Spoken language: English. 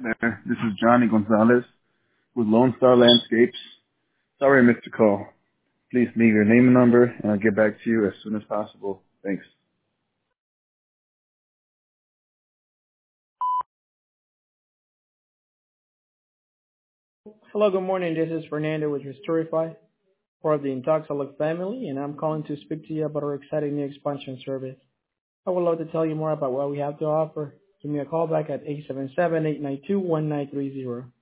There. This is Johnny Gonzalez with Lone Star Landscapes. Sorry I missed your call. Please leave your name and number, and I'll get back to you as soon as possible. Thanks. Hello, good morning. This is Fernando with Restorify, part of the Intoxalog family, and I'm calling to speak to you about our exciting new expansion service. I would love to tell you more about what we have to offer. Give me a call back at 877-892-1930.